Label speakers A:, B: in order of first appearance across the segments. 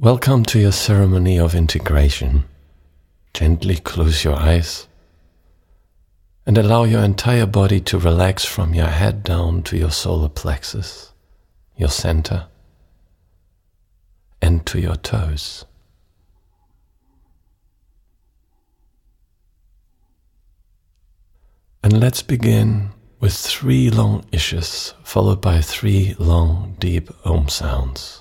A: Welcome to your ceremony of integration. Gently close your eyes and allow your entire body to relax from your head down to your solar plexus, your center, and to your toes. And let's begin with 3 long ishes, followed by 3 long, deep Om sounds.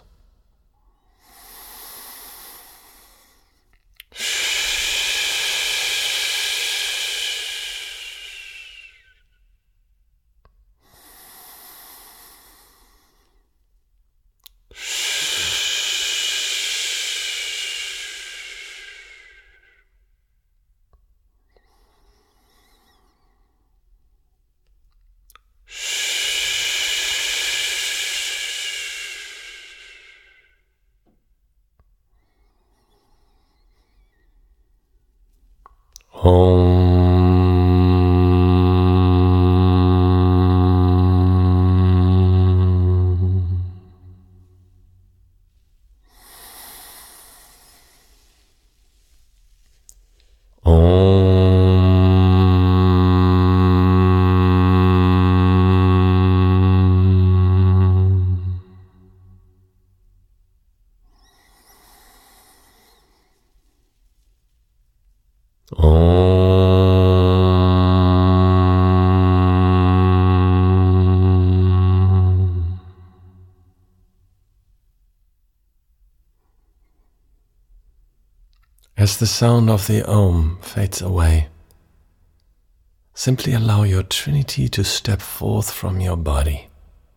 A: As the sound of the Om fades away, simply allow your Trinity to step forth from your body.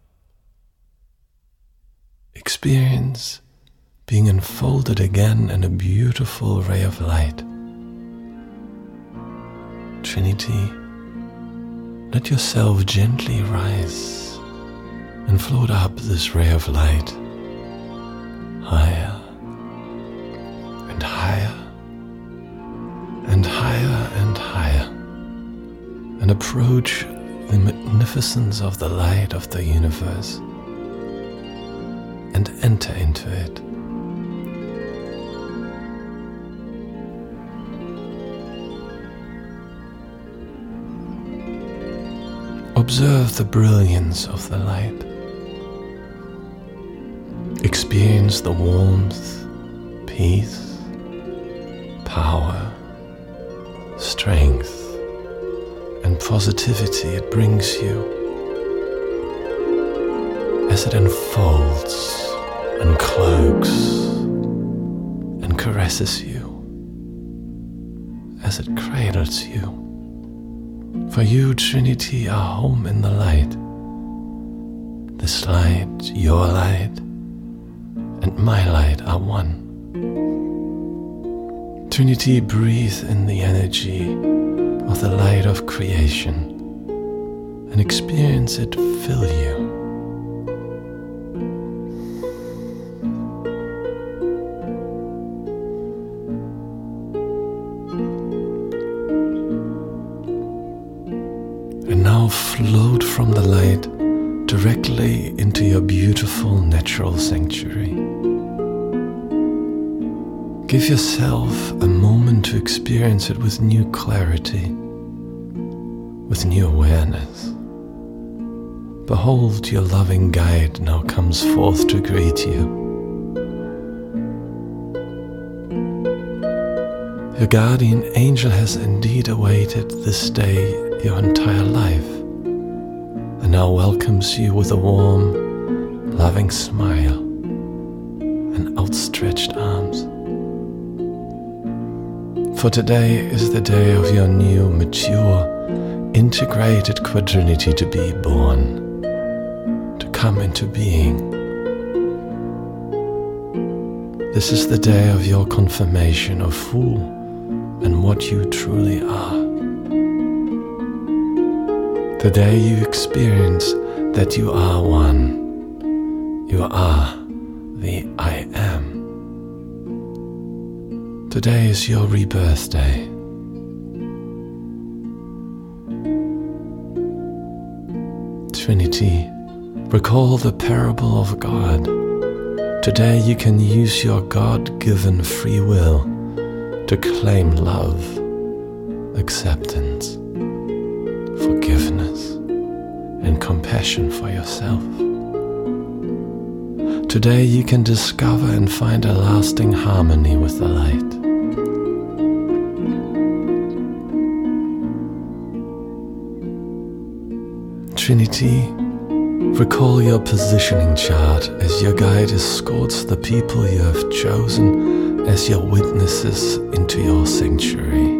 A: Experience being enfolded again in a beautiful ray of light. Trinity, let yourself gently rise and float up this ray of light, higher and higher and higher and higher, and approach the magnificence of the light of the universe and enter into it. Observe the brilliance of the light. Experience the warmth, peace, power, strength, and positivity it brings you as it unfolds and cloaks and caresses you, as it cradles you. For you, Trinity, are home in the light. This light, your light, and my light are one. Trinity, breathe in the energy of the light of creation and experience it fill you. And now float from the light directly into your beautiful natural sanctuary. Give yourself a moment to experience it with new clarity, with new awareness. Behold, your loving guide now comes forth to greet you. Your guardian angel has indeed awaited this day your entire life, and now welcomes you with a warm, loving smile and outstretched arms. For today is the day of your new, mature, integrated quadrinity to be born, to come into being. This is the day of your confirmation of who and what you truly are. The day you experience that you are one. You are the I Am. Today is your rebirth day. Trinity, recall the parable of God Today you can use your God-given free will to claim love, acceptance, forgiveness, and compassion for yourself. Today you can discover and find a lasting harmony with the light. Trinity, recall your positioning chart as your guide escorts the people you have chosen as your witnesses into your sanctuary.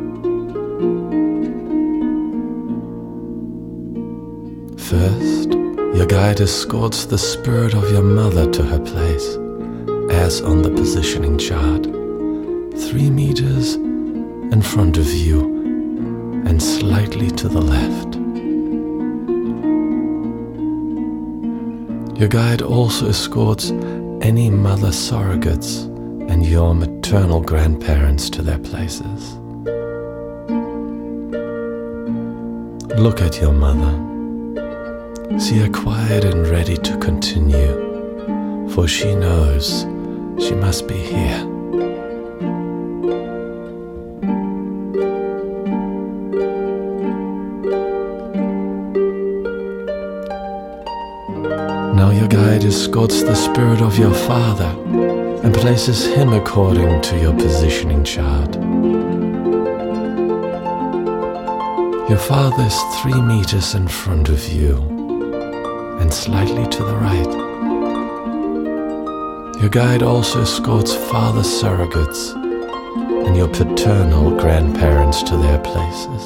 A: First, your guide escorts the spirit of your mother to her place, as on the positioning chart, 3 meters in front of you and slightly to the left. Your guide also escorts any mother surrogates and your maternal grandparents to their places. Look at your mother. See her quiet and ready to continue, for she knows she must be here. Now your guide escorts the spirit of your father and places him according to your positioning chart. Your father is 3 meters in front of you and slightly to the right. Your guide also escorts father surrogates and your paternal grandparents to their places.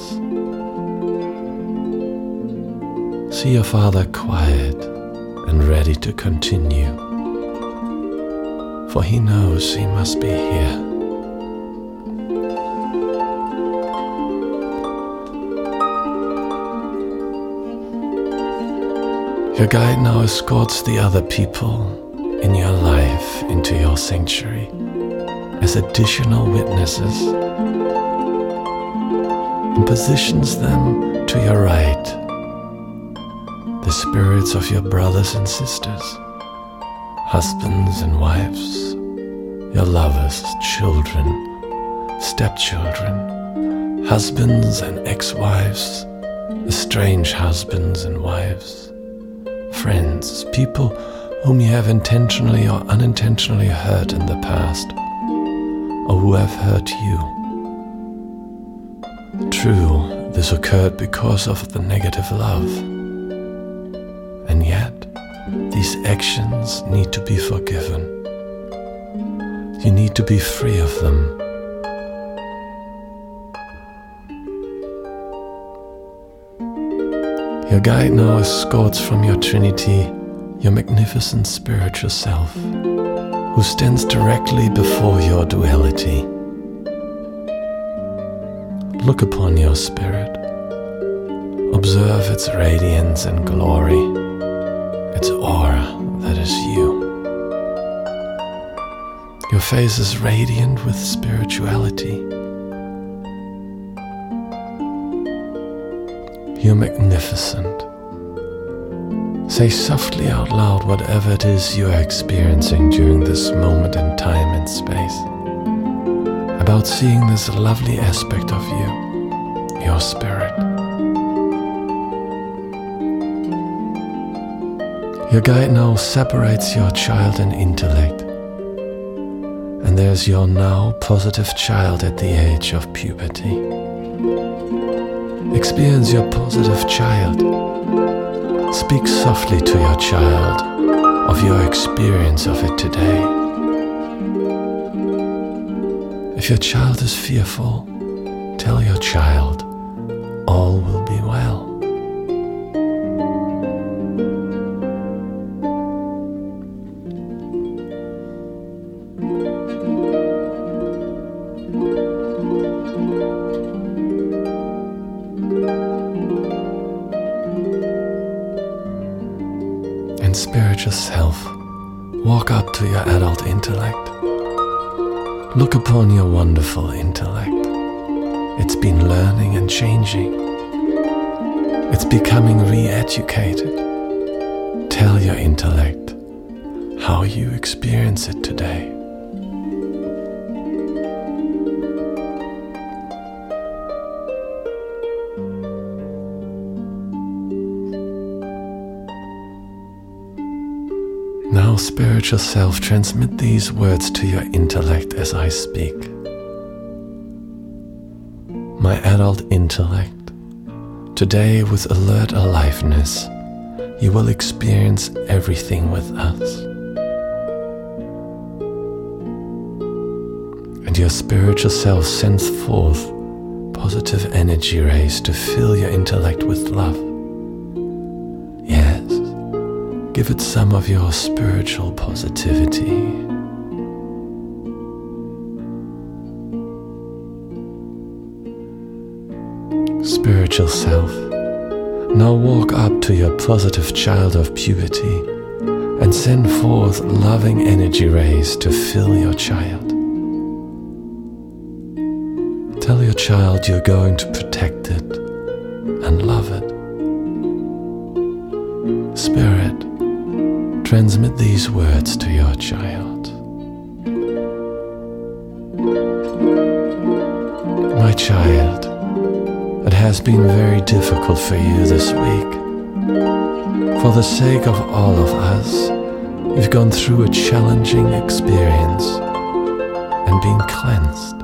A: See your father quiet and ready to continue, for he knows he must be here. Your guide now escorts the other people in your life into your sanctuary as additional witnesses and positions them to your right, the spirits of your brothers and sisters, husbands and wives, your lovers, children, stepchildren, husbands and ex-wives, estranged husbands and wives, friends, people whom you have intentionally or unintentionally hurt in the past, or who have hurt you. True, this occurred because of the negative love. And yet, these actions need to be forgiven. You need to be free of them. Your guide now escorts from your Trinity your magnificent spiritual self, who stands directly before your duality. Look upon your spirit. Observe its radiance and glory, its aura that is you. Your face is radiant with spirituality. You're magnificent. Say softly out loud whatever it is you are experiencing during this moment in time and space, about seeing this lovely aspect of you, your spirit. Your guide now separates your child and intellect, and there's your now positive child at the age of puberty. Experience your positive child. Speak softly to your child of your experience of it today. If your child is fearful, tell your child, all will be well. Spiritual self, walk up to your adult intellect. Look upon your wonderful intellect. It's been learning and changing. It's becoming re-educated. Tell your intellect how you experience it today. Now, spiritual self, transmit these words to your intellect as I speak. My adult intellect, today with alert aliveness, you will experience everything with us. And your spiritual self sends forth positive energy rays to fill your intellect with love. Yes, give it some of your spiritual positivity. Spiritual self, now walk up to your positive child of puberty and send forth loving energy rays to fill your child. Tell your child you're going to protect it and love it. Spirit, transmit these words to your child. My child, it has been very difficult for you this week. For the sake of all of us, you've gone through a challenging experience and been cleansed.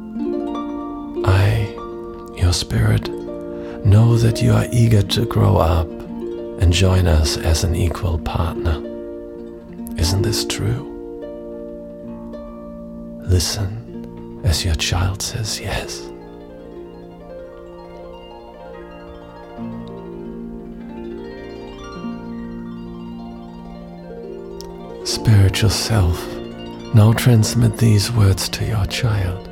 A: I, your spirit, know that you are eager to grow up and join us as an equal partner. Isn't this true? Listen as your child says yes. Spiritual self, now transmit these words to your child.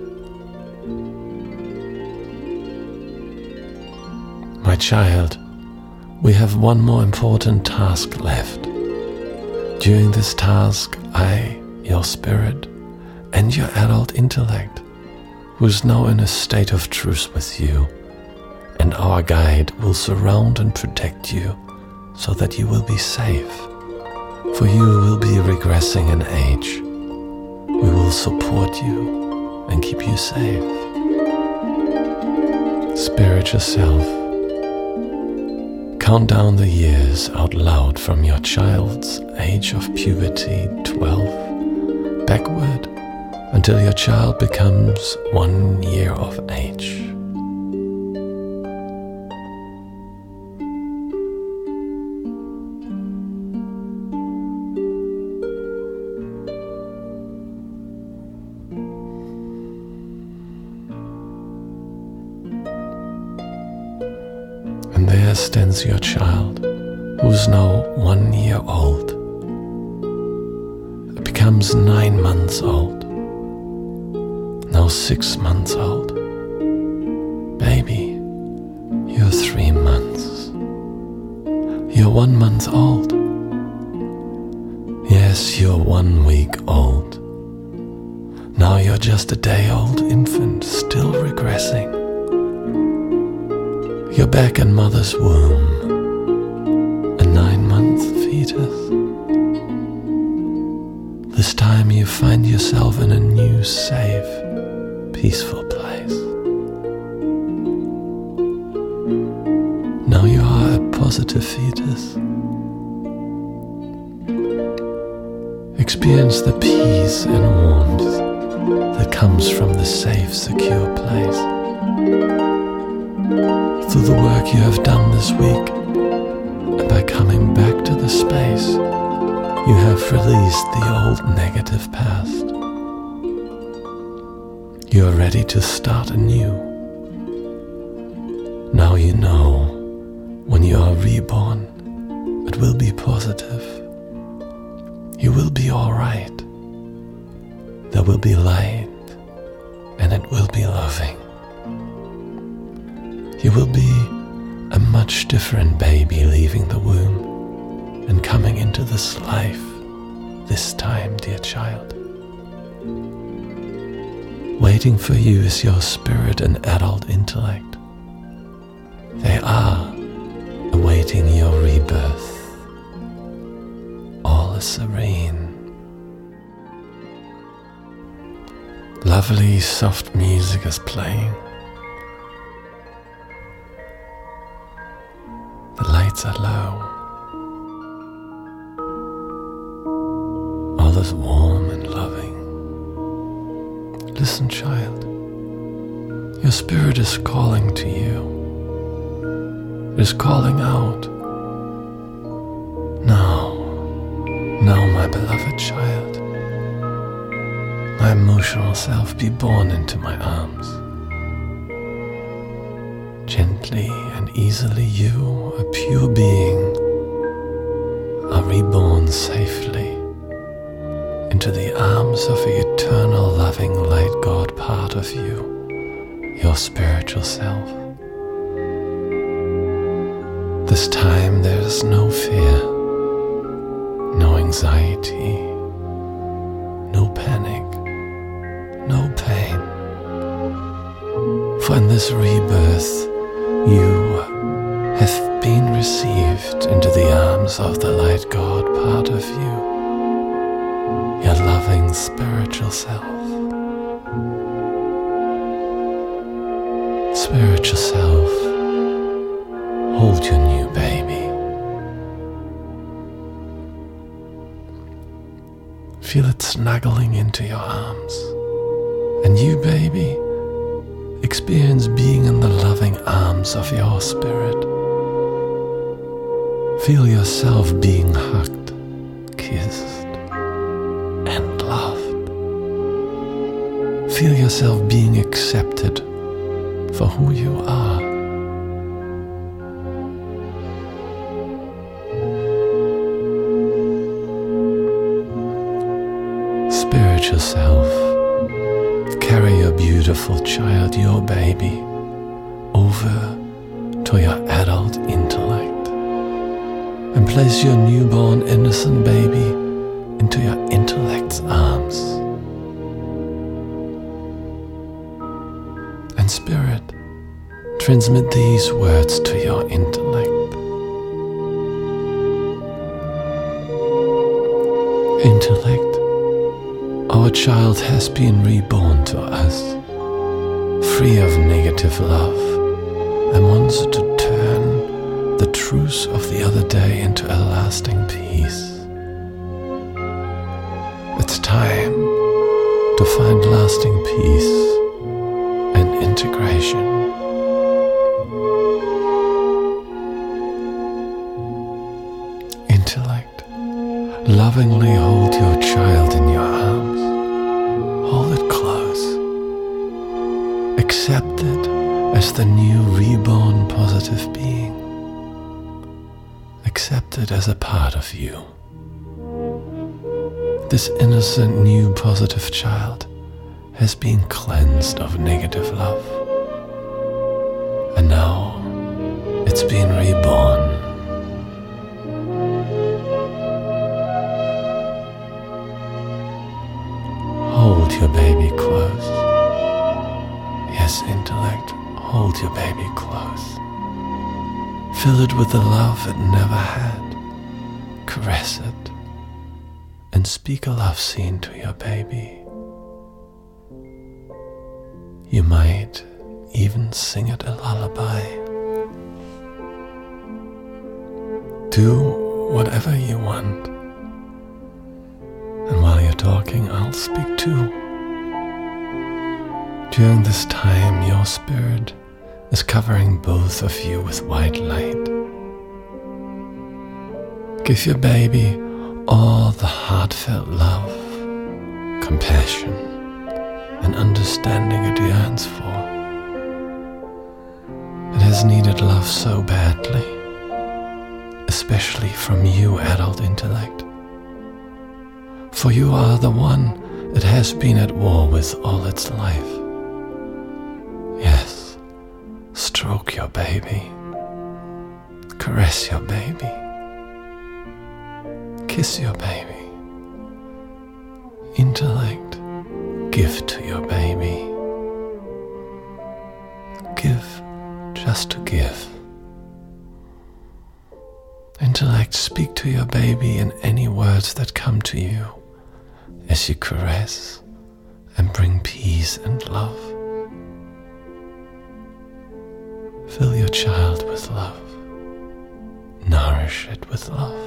A: My child, we have one more important task left. During this task, I, your spirit, and your adult intellect, who is now in a state of truce with you, and our guide will surround and protect you so that you will be safe. For you will be regressing in age. We will support you and keep you safe. Spiritual self, count down the years out loud from your child's age of puberty, 12, backward until your child becomes 1 year of age. And there stands your child, who's now 1 year old. It becomes 9 months old, now 6 months old. Baby, you're 3 months. You're 1 month old. Yes, you're 1 week old. Now you're just a day-old infant, still regressing. You're back in mother's womb, a 9-month fetus. This time you find yourself in a new, safe, peaceful place. Now you are a positive fetus. Experience the peace and warmth that comes from the safe, secure place. Through the work you have done this week, and by coming back to the space, you have released the old negative past. You are ready to start anew. Now you know, when you are reborn, it will be positive. You will be all right. There will be light, and it will be loving. You will be a much different baby leaving the womb and coming into this life this time, dear child. Waiting for you is your spirit and adult intellect. They are awaiting your rebirth. All is serene. Lovely soft music is playing. The lights are low. All is warm and loving. Listen, child. Your spirit is calling to you. It is calling out. Now, my beloved child, my emotional self, be born into my arms. Gently and easily you, a pure being, are reborn safely into the arms of the eternal loving light God part of you, your spiritual self. This time there is no fear, no anxiety, no panic, no pain. For in this rebirth you have been received into the arms of the light God part of you, your loving spiritual self. Spiritual self, hold your new baby. Feel it snuggling into your arms. And you, baby, experience being in the loving arms of your spirit. Feel yourself being hugged, kissed, and loved. Feel yourself being accepted for who you are. Spiritual self, carry your beautiful child, your baby, over to your adult intellect and place your newborn innocent baby into your intellect's arms. And spirit, transmit these words to your intellect. Intellect, our child has been reborn to us, free of negative love, and wants to turn the truth of the other day into a lasting peace. It's time to find lasting peace and integration. Intellect, lovingly hold your child in your arms. Hold it close. Accept it as the new reborn positive being. Accept it as a part of you. This innocent new positive child has been cleansed of negative love. And now it's been reborn. Hold your baby close. Yes, intellect, hold your baby close. Fill it with the love it never had. Caress it and speak a love scene to your baby. You might even sing it a lullaby. Do whatever you want. And while you're talking, I'll speak too. During this time, your spirit is covering both of you with white light. Give your baby all the heartfelt love, compassion, and understanding it yearns for. It has needed love so badly, especially from you, adult intellect. For you are the one it has been at war with all its life. Yes, stroke your baby, caress your baby, kiss your baby. Intellect, give to your baby. Give just to give. Intellect, intellect, speak to your baby in any words that come to you as you caress and bring peace and love. Fill your child with love. Nourish it with love.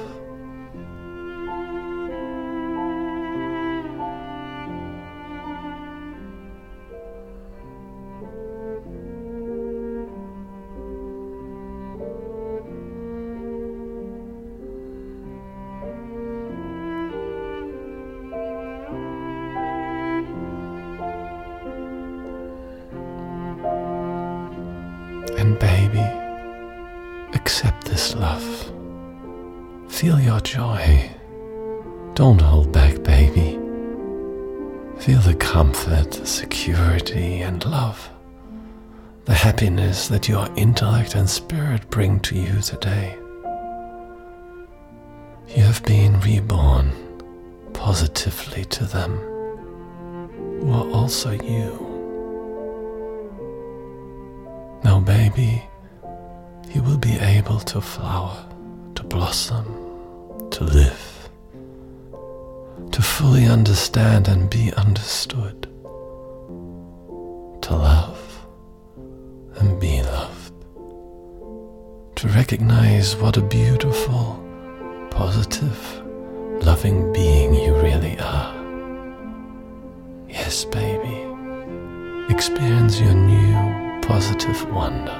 A: And baby, accept this love. Feel your joy. Don't hold back, baby. Feel the comfort, the security and love, the happiness that your intellect and spirit bring to you today. You have been reborn positively to them, who are also you. Now, baby, you will be able to flower, to blossom, to live, to fully understand and be understood, to love and be loved, to recognize what a beautiful, positive, loving being you really are. Yes, baby, experience your new positive wonder.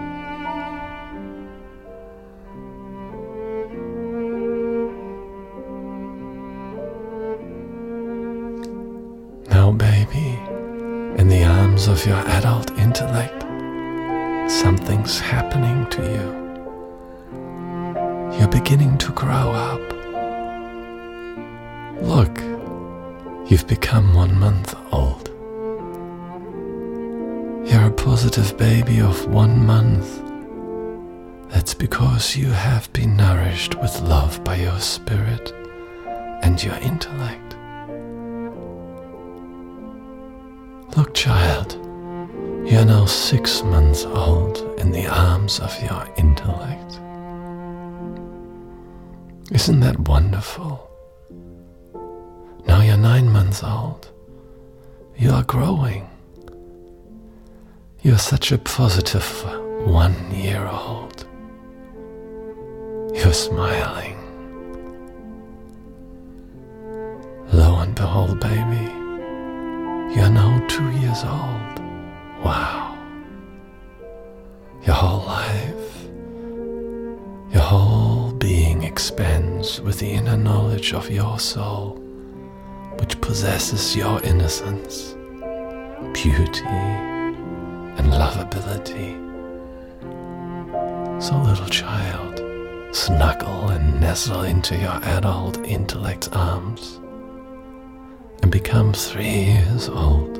A: Now, baby, in the arms of your adult intellect, something's happening to you. You're beginning to grow up. Look, you've become 1 month old. You're a positive baby of 1 month. That's because you have been nourished with love by your spirit and your intellect. Look, child, you're now 6 months old in the arms of your intellect. Isn't that wonderful? Now you're 9 months old. You are growing. You're such a positive 1-year-old. You're smiling. Lo and behold, baby, you're now 2 years old. Wow. Your whole life, your whole being expands with the inner knowledge of your soul, which possesses your innocence, beauty, and lovability. So, little child, snuggle and nestle into your adult intellect's arms and become 3 years old.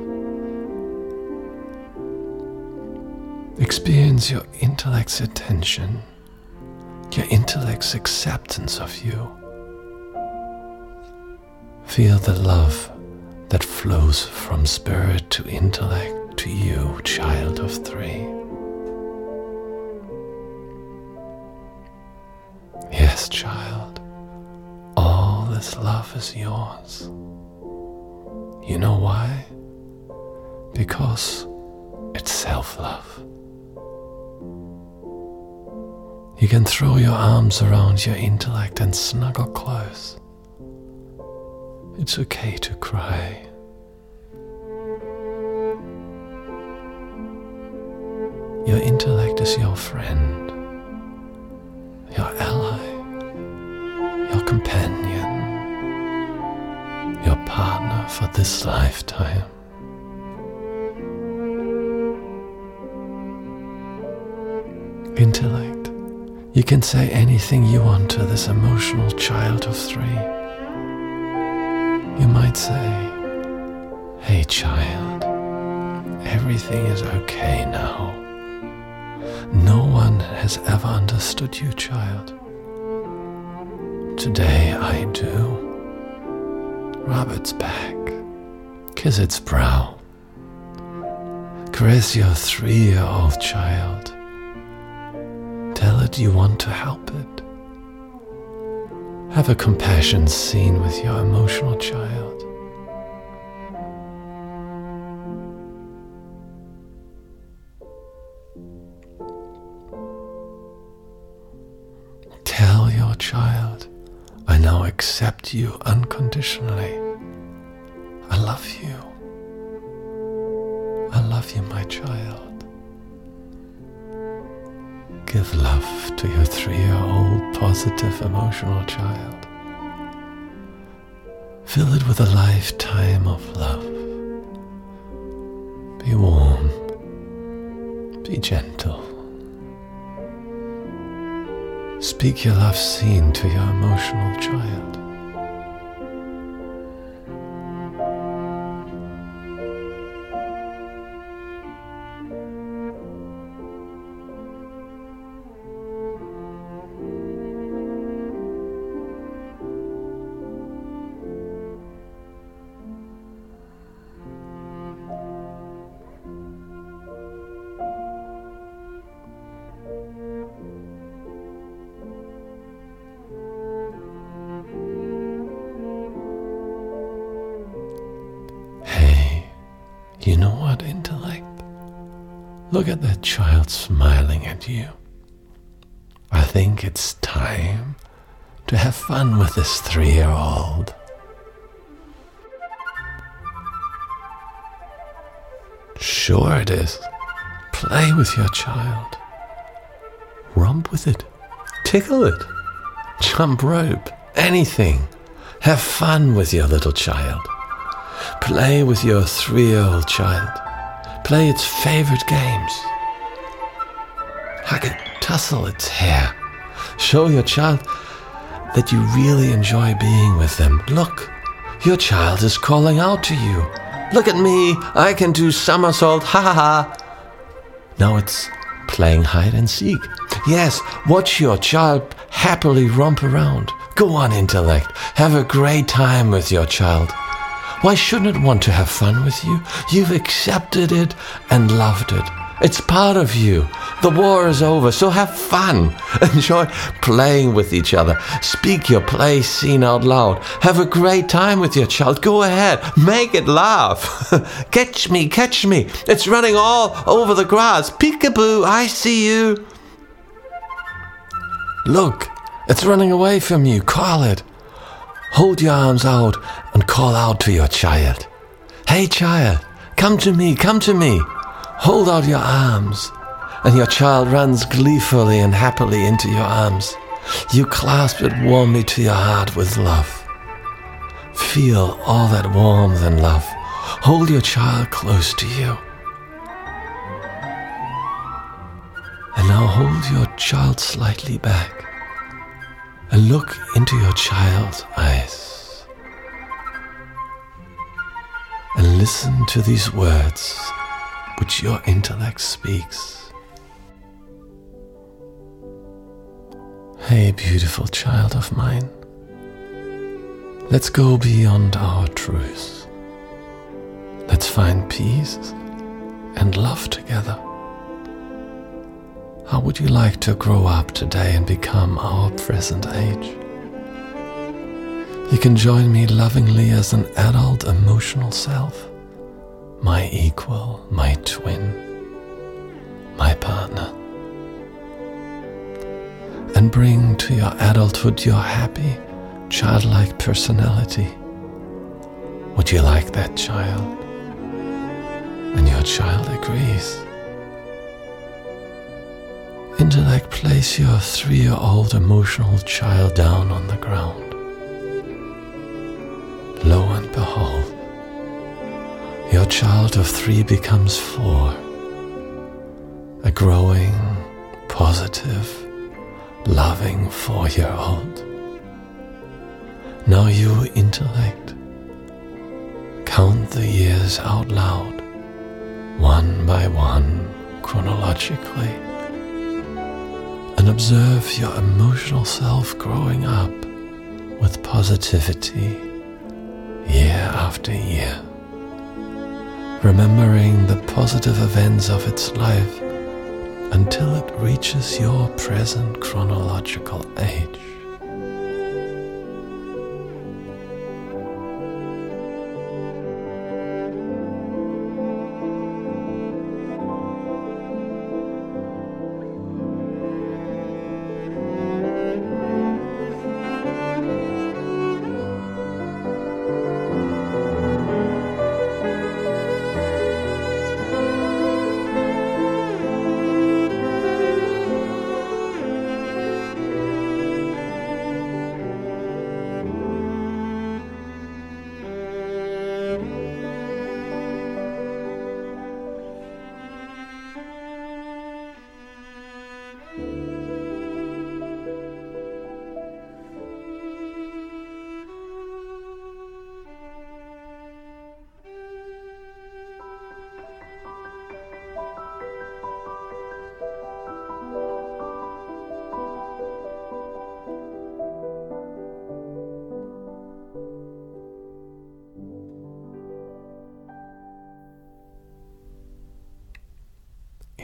A: Experience your intellect's attention, your intellect's acceptance of you. Feel the love that flows from spirit to intellect to you, child of 3. Yes, child, all this love is yours. You know why? Because it's self-love. You can throw your arms around your intellect and snuggle close. It's okay to cry. Your intellect is your friend, your ally, your companion, your partner for this lifetime. Intellect, you can say anything you want to this emotional child of 3. You might say, "Hey child, everything is okay now. No one has ever understood you, child. Today I do. Rub its back, kiss its brow, caress your 3-year-old child. Tell it you want to help it. Have a compassion scene with your emotional child. Tell your child, I now accept you unconditionally. I love you. I love you, my child. Give love to your 3-year-old positive emotional child. Fill it with a lifetime of love. Be warm. Be gentle. Speak your love scene to your emotional child. You know what, intellect? Look at that child smiling at you. I think it's time to have fun with this 3-year-old. Sure it is. Play with your child. Romp with it. Tickle it. Jump rope. Anything. Have fun with your little child. Play with your 3-year-old child. Play its favorite games. Hug it, tussle its hair. Show your child that you really enjoy being with them. Look, your child is calling out to you. Look at me, I can do somersault, ha ha ha. Now it's playing hide and seek. Yes, watch your child happily romp around. Go on, intellect. Have a great time with your child. Why shouldn't it want to have fun with you? You've accepted it and loved it. It's part of you. The war is over, so have fun. Enjoy playing with each other. Speak your play scene out loud. Have a great time with your child. Go ahead. Make it laugh. Catch me, catch me. It's running all over the grass. Peekaboo, I see you. Look, it's running away from you. Call it. Hold your arms out and call out to your child. Hey child, come to me, come to me. Hold out your arms, and your child runs gleefully and happily into your arms. You clasp it warmly to your heart with love. Feel all that warmth and love. Hold your child close to you. And now hold your child slightly back and look into your child's eyes. And listen to these words which your intellect speaks. Hey, beautiful child of mine, let's go beyond our truths. Let's find peace and love together. How would you like to grow up today and become our present age? You can join me lovingly as an adult emotional self, my equal, my twin, my partner, and bring to your adulthood your happy, childlike personality. Would you like that, child? And your child agrees. Intellect, place your 3-year-old emotional child down on the ground. Lo and behold, your child of 3 becomes 4, a growing, positive, loving 4-year-old. Now you, intellect, count the years out loud, one by one, chronologically, and observe your emotional self growing up with positivity year after year, remembering the positive events of its life until it reaches your present chronological age.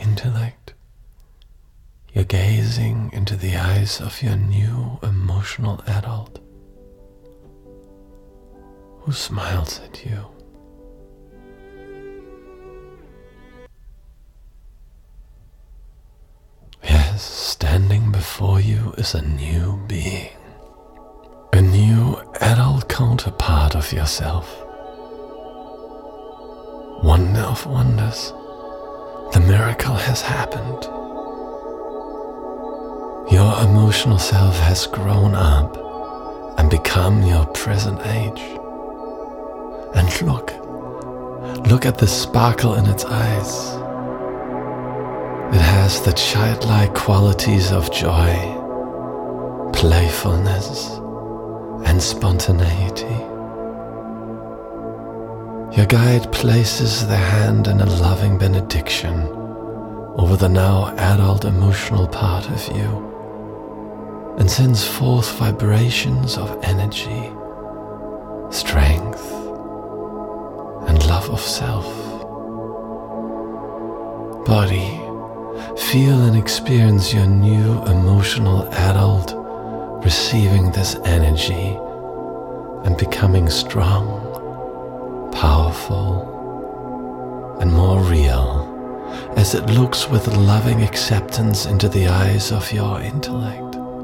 A: intellect, you're gazing into the eyes of your new emotional adult who smiles at you. Yes, standing before you is a new being, a new adult counterpart of yourself. Wonder of wonders, the miracle has happened. Your emotional self has grown up and become your present age. And look at the sparkle in its eyes. It has the childlike qualities of joy, playfulness, and spontaneity. Your guide places their hand in a loving benediction over the now adult emotional part of you and sends forth vibrations of energy, strength, and love of self. Body, feel and experience your new emotional adult receiving this energy and becoming strong, powerful, and more real as it looks with loving acceptance into the eyes of your intellect.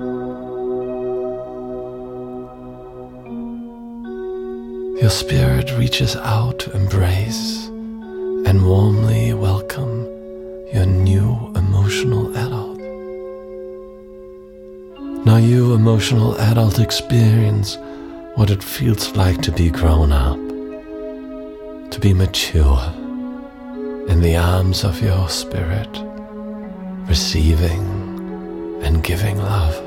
A: Your spirit reaches out to embrace and warmly welcome your new emotional adult. Now you, emotional adult, experience what it feels like to be grown up, to be mature in the arms of your spirit, receiving and giving love.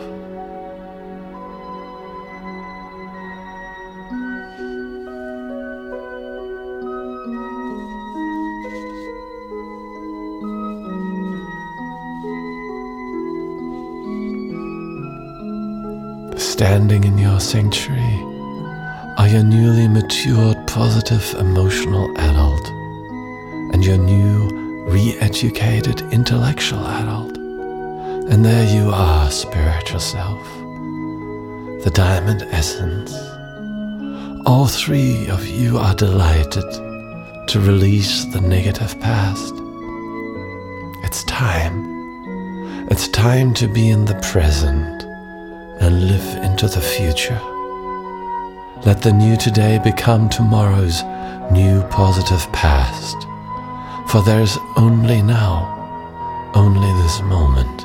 A: Standing in your sanctuary are your newly matured positive emotional adult and your new re-educated intellectual adult. And there you are, spiritual self, the diamond essence. All three of you are delighted to release the negative past. It's time. It's time to be in the present and live into the future. Let the new today become tomorrow's new positive past. For there is only now, only this moment.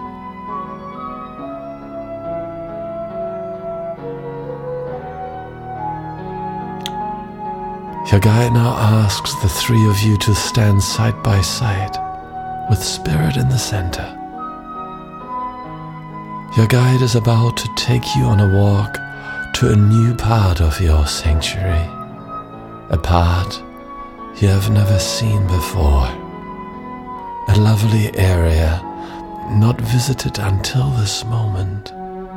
A: Your guide now asks the three of you to stand side by side with Spirit in the center. Your guide is about to take you on a walk to a new part of your sanctuary, a part you have never seen before, a lovely area not visited until this moment.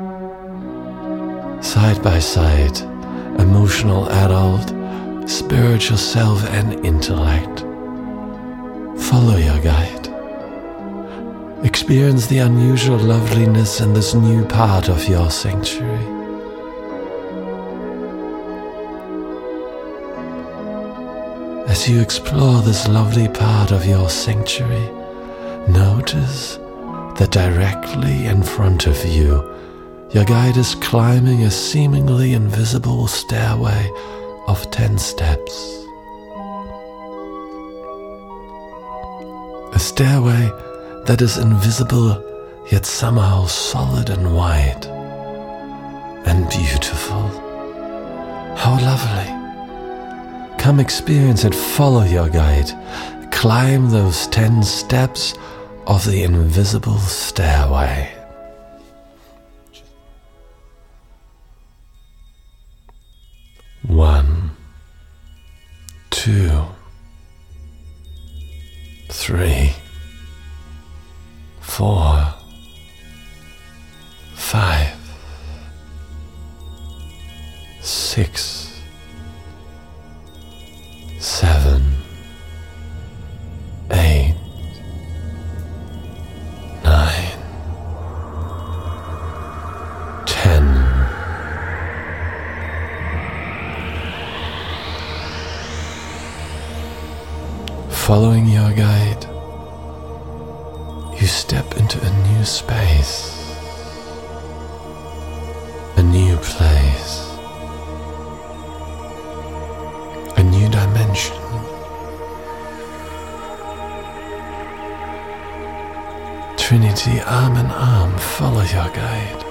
A: Side by side, emotional adult, spiritual self and intellect. Follow your guide. Experience the unusual loveliness in this new part of your sanctuary. As you explore this lovely part of your sanctuary, notice that directly in front of you, your guide is climbing a seemingly invisible stairway of 10 steps. A stairway that is invisible yet somehow solid and wide and beautiful. How lovely. Come experience and follow your guide. Climb those 10 steps of the invisible stairway. One, 2, 3, 4, 5, 6, 7, 8, Following your guide, you step into a new space, a new place, a new dimension. Trinity, arm in arm, follow your guide.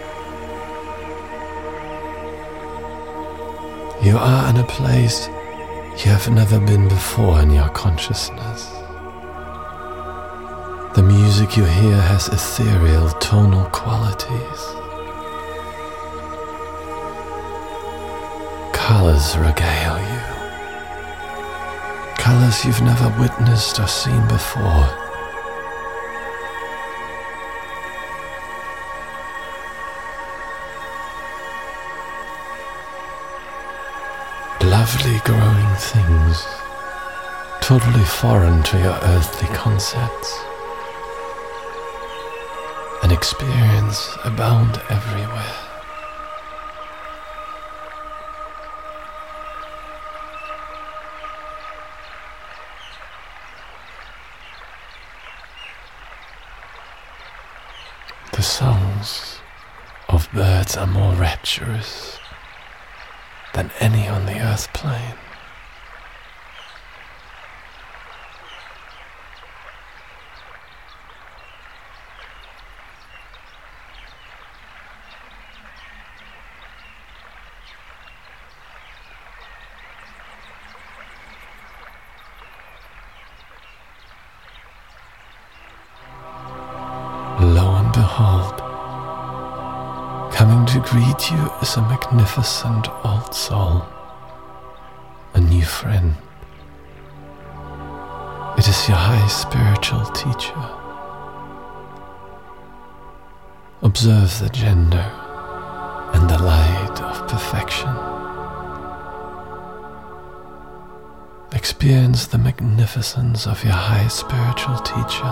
A: You are in a place you have never been before in your consciousness. The music you hear has ethereal tonal qualities. Colors regale you. Colors you've never witnessed or seen before. Lovely growing things, totally foreign to your earthly concepts. An experience abound everywhere. The songs of birds are more rapturous than any on the earth plane. Lo and behold, coming to greet you is a magnificent old soul, a new friend. It is your high spiritual teacher. Observe the gender and the light of perfection. Experience the magnificence of your high spiritual teacher,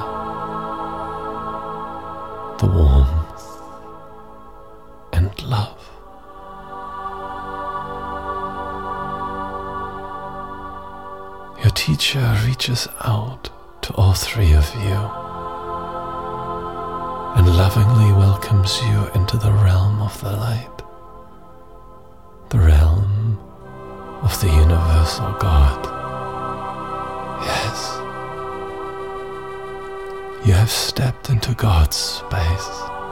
A: the warmth and love. Your teacher reaches out to all three of you and lovingly welcomes you into the realm of the light, the realm of the universal God. Yes, you have stepped into God's space.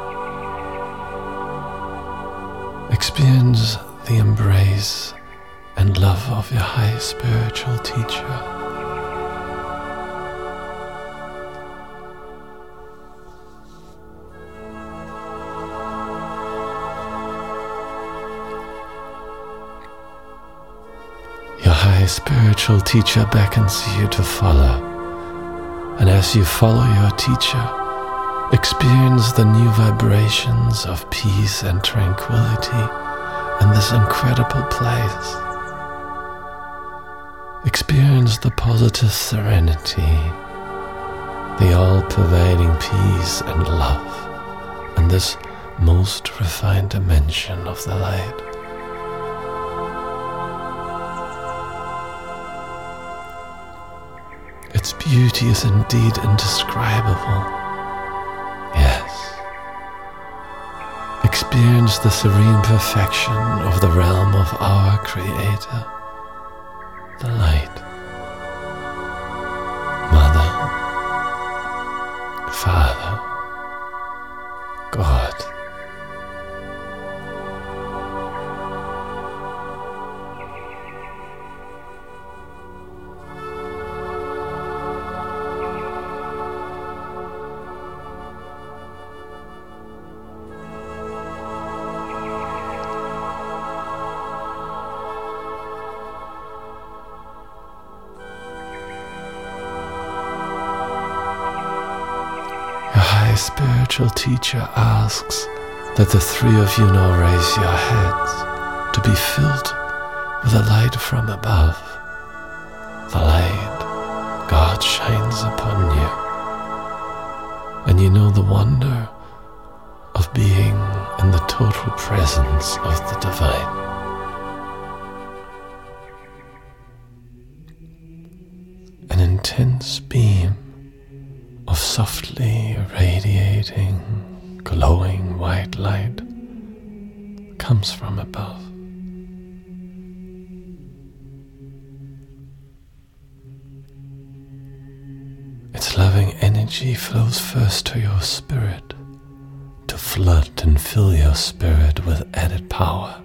A: Experience the embrace and love of your high spiritual teacher. Your high spiritual teacher beckons you to follow, and as you follow your teacher, experience the new vibrations of peace and tranquility in this incredible place. Experience the positive serenity, the all-pervading peace and love in this most refined dimension of the light. Its beauty is indeed indescribable. Yes. Experience the serene perfection of the realm of our Creator, the light. Mother, Father, God. Spiritual teacher asks that the three of you now raise your heads to be filled with a light from above. The light God shines upon you, and you know the wonder of being in the total presence of the divine. And in intense beam of softly radiating, glowing white light comes from above. Its loving energy flows first to your spirit, to flood and fill your spirit with added power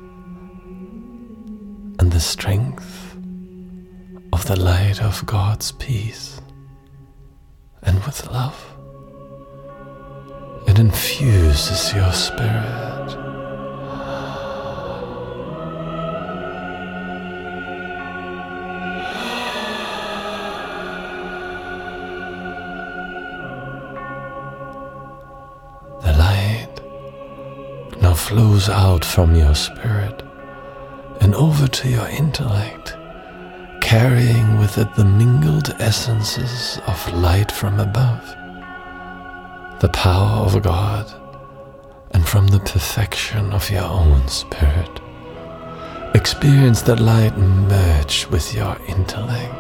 A: and the strength of the light of God's peace. And with love, it infuses your spirit. The light now flows out from your spirit and over to your intellect, carrying with it the mingled essences of light from above, the power of God, and from the perfection of your own spirit. Experience that light merge with your intellect.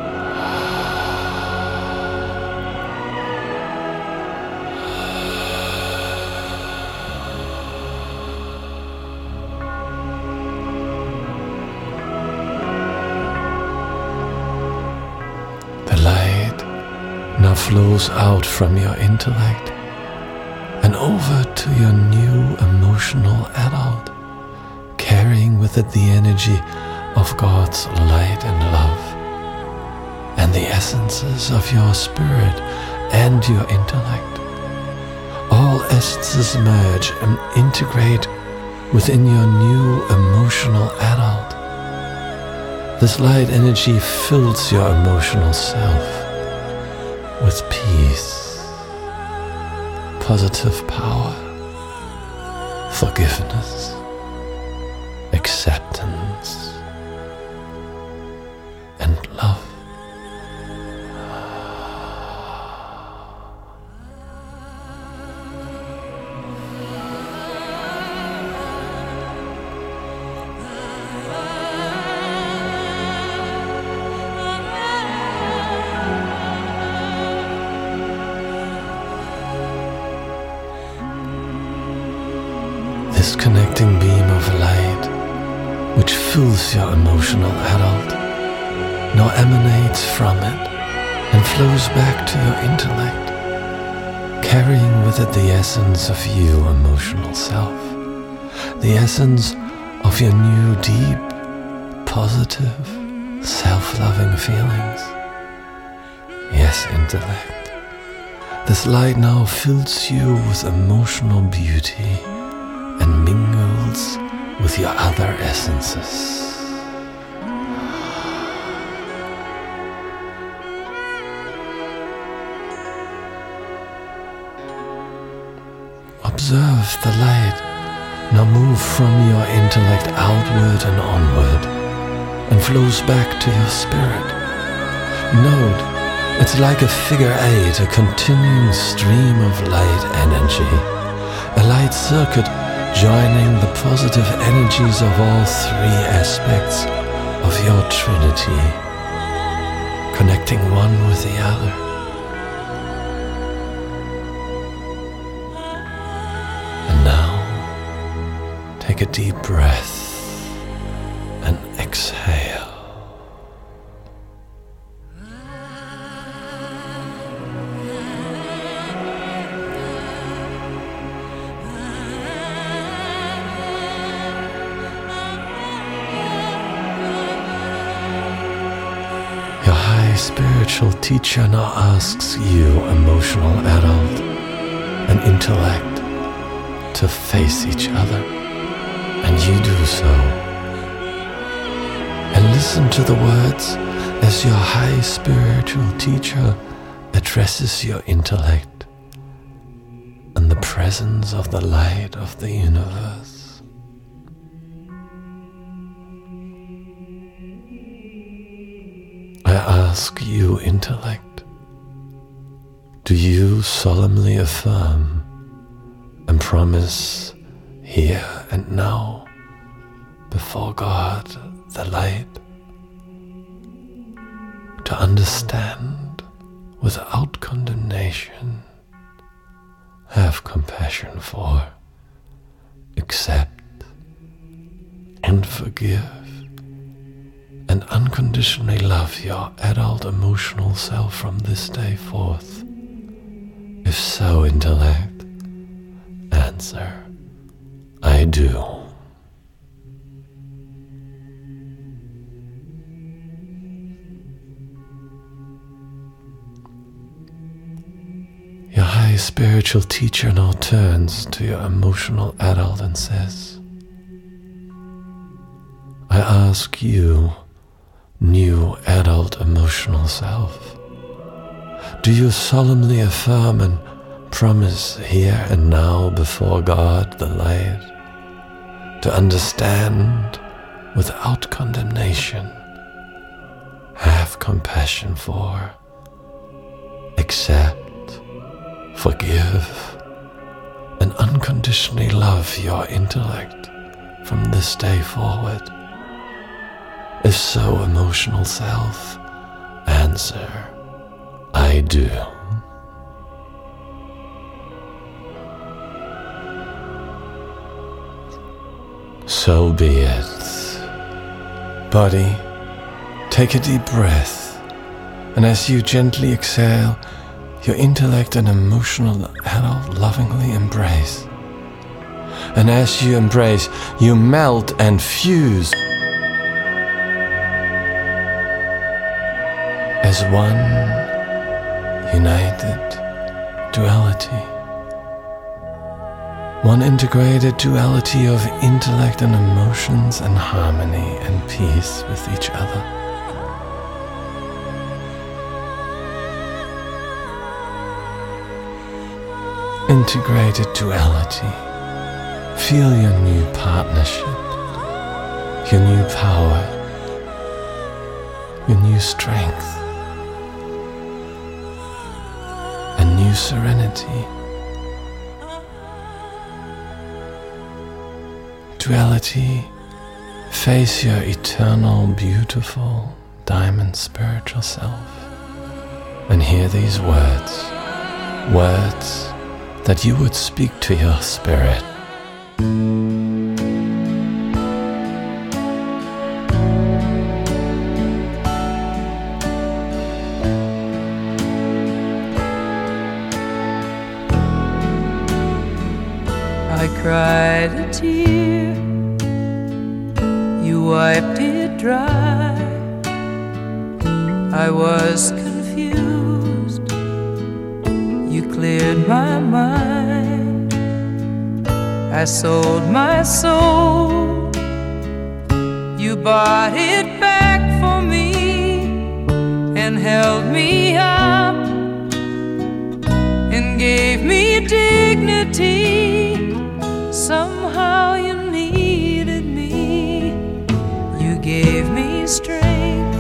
A: Now flows out from your intellect and over to your new emotional adult, carrying with it the energy of God's light and love, and the essences of your spirit and your intellect. All essences merge and integrate within your new emotional adult. This light energy fills your emotional self with peace, positive power, forgiveness, acceptance, and love. This connecting beam of light, which fills your emotional adult, now emanates from it and flows back to your intellect, carrying with it the essence of you emotional self, the essence of your new deep, positive, self-loving feelings. Yes, intellect. This light now fills you with emotional beauty and mingles with your other essences. Observe the light now move from your intellect outward and onward and flows back to your spirit. Note, it's like a figure eight, a continuing stream of light energy, a light circuit joining the positive energies of all three aspects of your Trinity, connecting one with the other. And now, take a deep breath and exhale. Your high spiritual teacher now asks you, emotional adult and intellect, to face each other, and you do so. And listen to the words as your high spiritual teacher addresses your intellect and the presence of the light of the universe. I ask you, intellect, do you solemnly affirm and promise here and now before God, the light, to to understand without condemnation, have compassion for, accept, and forgive, and unconditionally love your adult emotional self from this day forth? If so, intellect, answer, I do. Your high spiritual teacher now turns to your emotional adult and says, I ask you, new adult emotional self, do you solemnly affirm and promise here and now before God the Light to understand without condemnation, have compassion for, accept, forgive, and unconditionally love your intellect from this day forward? If so, emotional self, answer, I do. So be it. Body, take a deep breath, and as you gently exhale, your intellect and emotional adult lovingly embrace. And as you embrace, you melt and fuse as one united duality. One integrated duality of intellect and emotions and harmony and peace with each other. Integrated duality. Feel your new partnership, your new power, your new strength, and new serenity. Duality, face your eternal, beautiful, diamond spiritual self, and hear these words that you would speak to your spirit.
B: I cried a tear, you wiped it dry. I was confused, you cleared my mind. I sold my soul, you bought it back for me and held me up and gave me dignity. Somehow you needed me, you gave me strength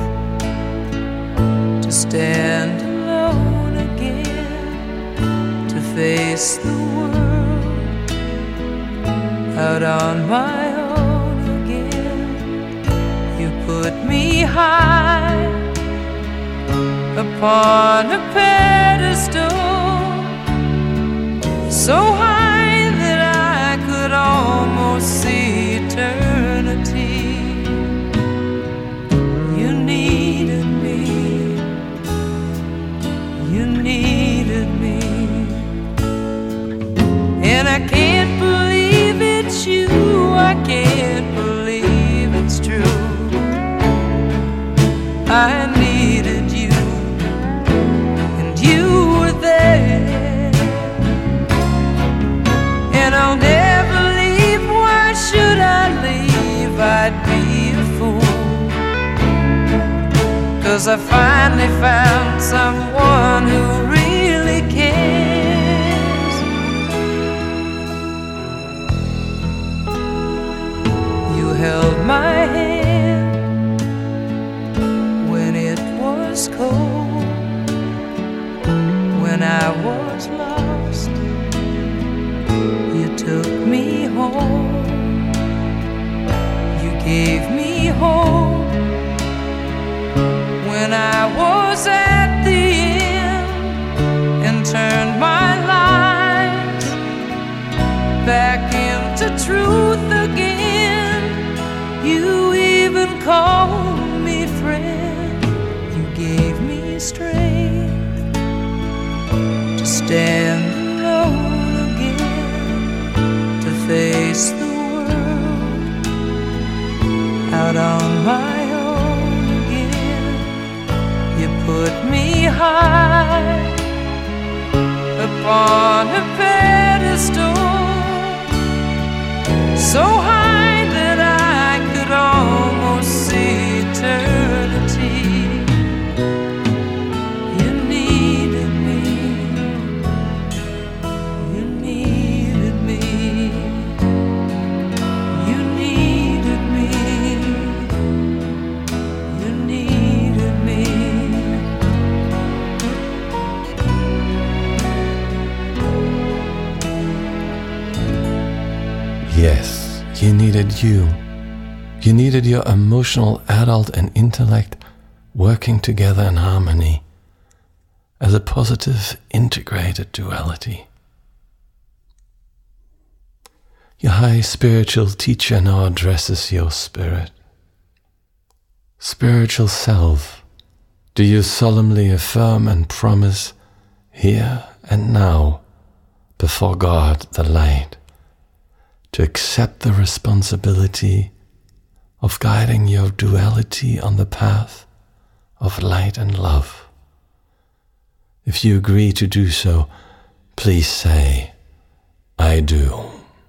B: to stand alone again, to face the world out on my own again. You put me high upon a pedestal, so high almost see eternity. You needed me, you needed me, and I can't believe it's you, I can't believe it's true. I needed you, and you were there, and I'll never leave. Why should I leave? I'd be a fool, 'cause I finally found someone who really cares. You held my hand when it was cold, when I was lost. You took me home, you gave me hope when I I was at the end and turned my life back into truth again. You even called me friend. You gave me strength to stand alone again, to face the world out on my own again. You put me high upon a pedestal, so high that I could almost see eternity. You needed me. You needed me. You needed me. You needed me.
A: Yes, you needed you. You needed your emotional adult and intellect working together in harmony as a positive, integrated duality. Your high spiritual teacher now addresses your spirit. Spiritual self, do you solemnly affirm and promise here and now before God the light to accept the responsibility of guiding your duality on the path of light and love? If you agree to do so, please say, I do.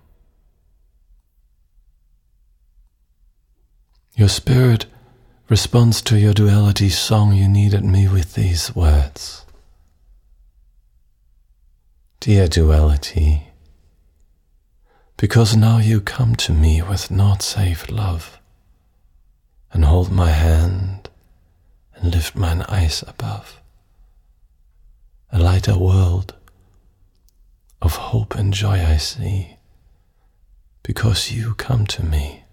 A: Your spirit responds to your duality song, You Needed Me, with these words. Dear duality, because now you come to me with naught save love, and hold my hand and lift mine eyes above, a lighter world of hope and joy I see, because you come to me,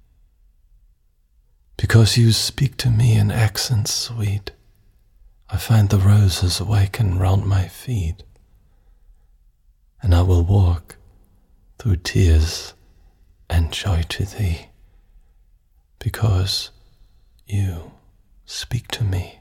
A: because you speak to me in accents sweet. I find the roses awaken round my feet, and I will walk through tears and joy to thee, because you speak to me.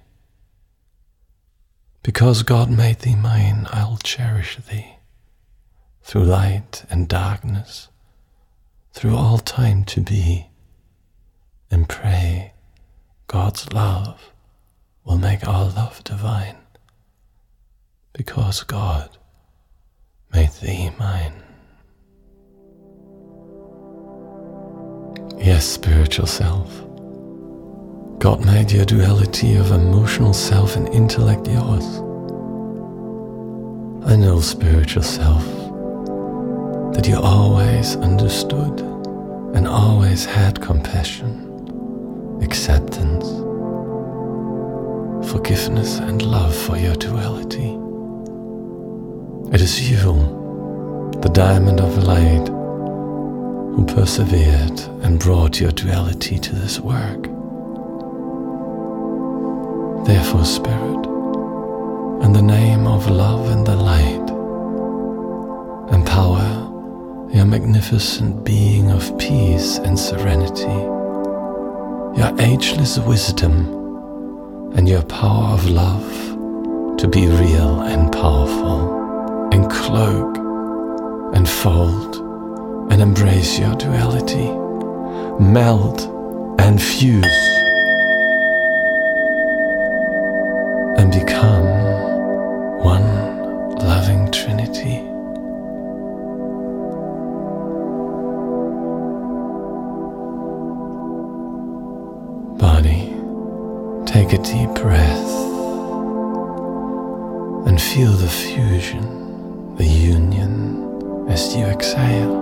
A: Because God made thee mine, I'll cherish thee through light and darkness, through all time to be, and pray God's love will make our love divine, because God made thee mine. Yes, spiritual self, God made your duality of emotional self and intellect yours. I know, spiritual self, that you always understood and always had compassion, acceptance, forgiveness and love for your duality. It is you, the diamond of light, who persevered and brought your duality to this work. Therefore, Spirit, in the name of love and the light, empower your magnificent being of peace and serenity, your ageless wisdom, and your power of love to be real and powerful, and cloak and fold and embrace your duality, melt and fuse, and become one loving Trinity. Body, take a deep breath and feel the fusion, the union as you exhale.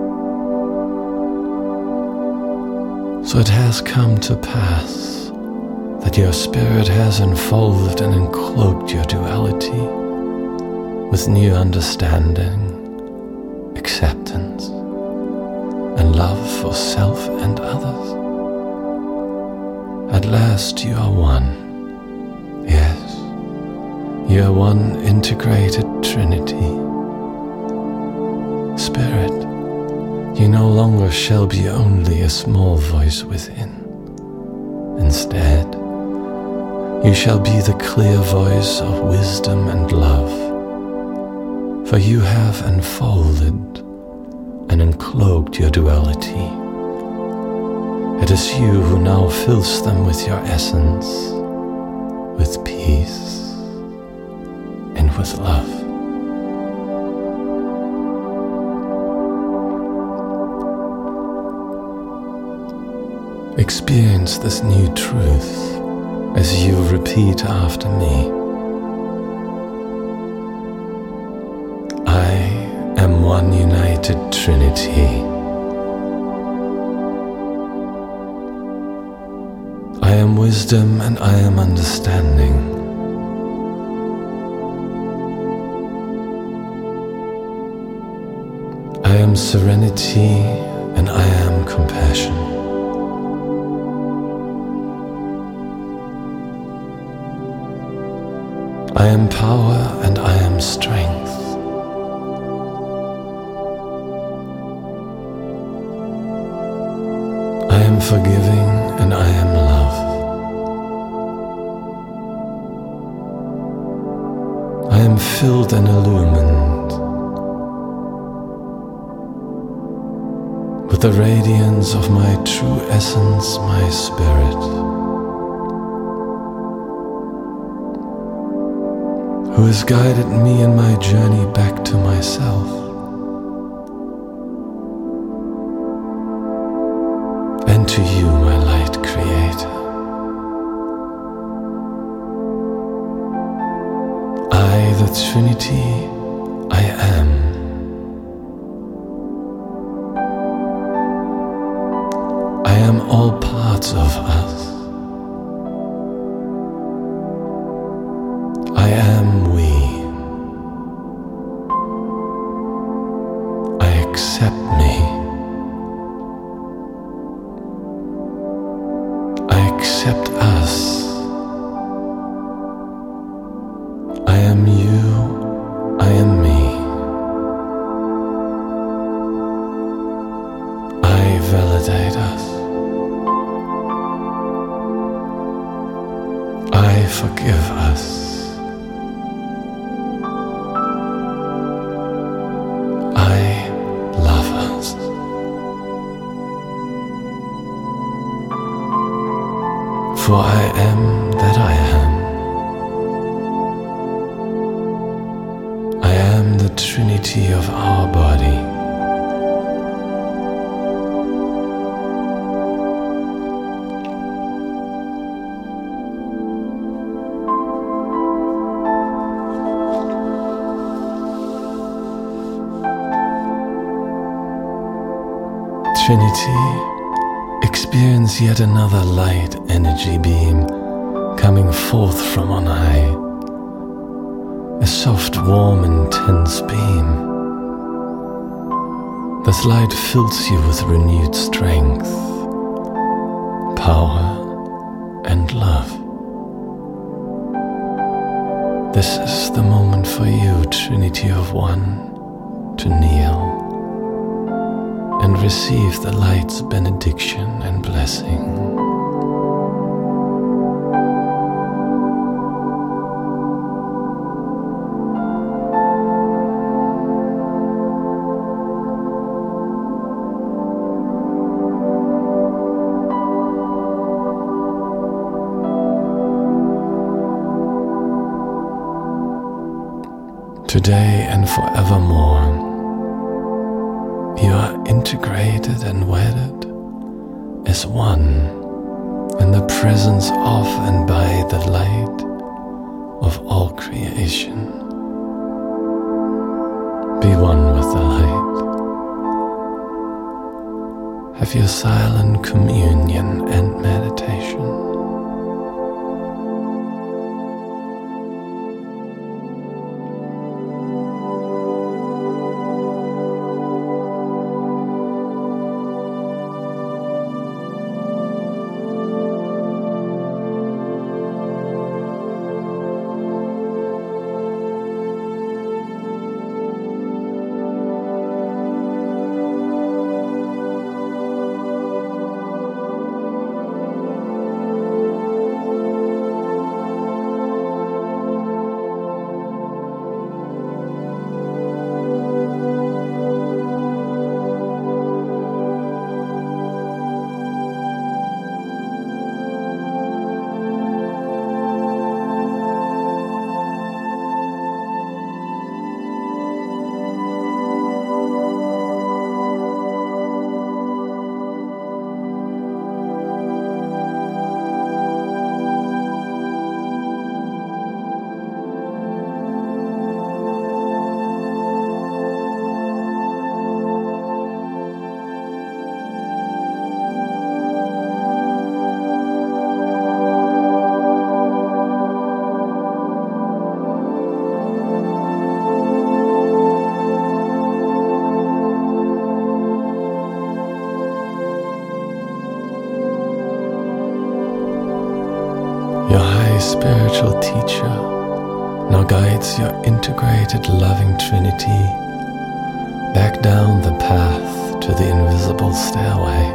A: So it has come to pass that your spirit has enfolded and encloaked your duality with new understanding, acceptance, and love for self and others. At last you are one, You are one integrated Trinity. Spirit, you no longer shall be only a small voice within. Instead, you shall be the clear voice of wisdom and love, for you have enfolded and uncloaked your duality. It is you who now fills them with your essence, with peace and with love. Experience this new truth as you repeat after me. I am one united Trinity. I am wisdom and I am understanding. I am serenity and I am compassion. I am power and I am strength. I am forgiving and I am love. I am filled and illumined with the radiance of my true essence, my spirit, who has guided me in my journey back to myself. And to you, my light creator. I, the Trinity, I am. I am all parts of us. I am we. I accept me. I accept us. I am you. I am me. I validate us. I forgive us. For I am that I am. I am the Trinity of our body. Trinity, experience yet another light energy beam coming forth from on high. A soft, warm, intense beam. This light fills you with renewed strength, power, and love. This is the moment for you, Trinity of One, to kneel and receive the light's benediction and blessing. Today and forevermore, you are integrated and wedded as one in the presence of and by the light of all creation. Be one with the light. Have your silent communion and meditation. spiritual teacher now guides your integrated loving Trinity back down the path to the invisible stairway.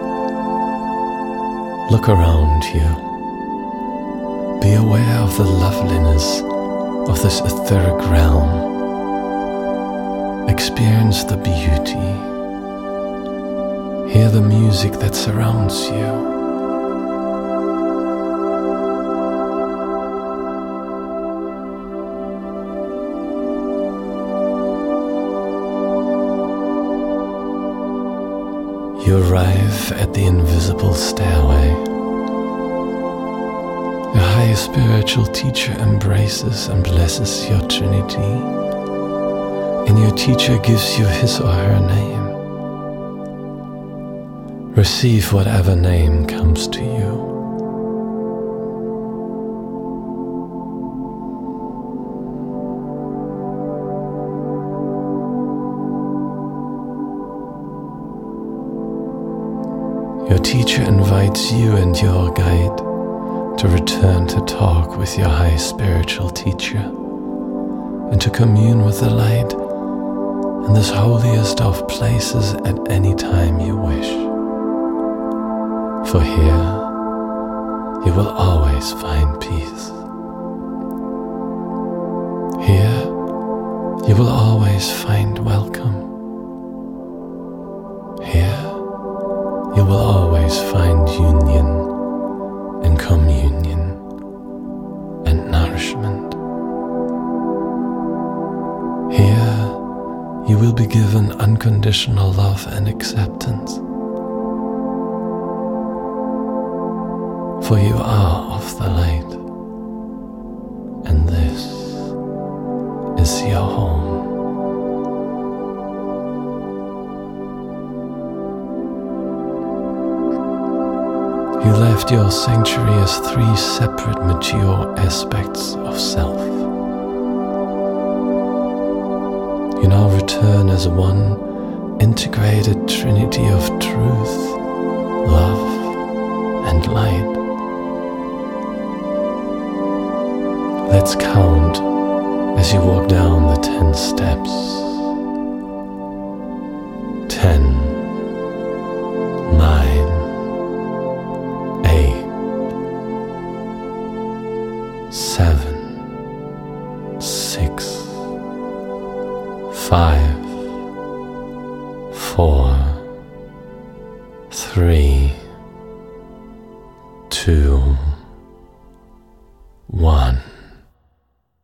A: Look around you. Be aware of the loveliness of this etheric realm. Experience the beauty. Hear the music that surrounds you. You arrive at the invisible stairway. Your higher spiritual teacher embraces and blesses your Trinity, and your teacher gives you his or her name. Receive whatever name comes to you. Your teacher invites you and your guide to return to talk with your high spiritual teacher and to commune with the light in this holiest of places at any time you wish. For here you will always find peace. Here you will always find welcome. Here you will always find union and communion and nourishment. Here you will be given unconditional love and acceptance, for you are of the light, and this is your home. You left your sanctuary as three separate mature aspects of self. You now return as one integrated trinity of truth, love, and light. Let's count as you walk down the 10 steps. 10, 9, 7, 6, 5, 4, 3, 2, 1.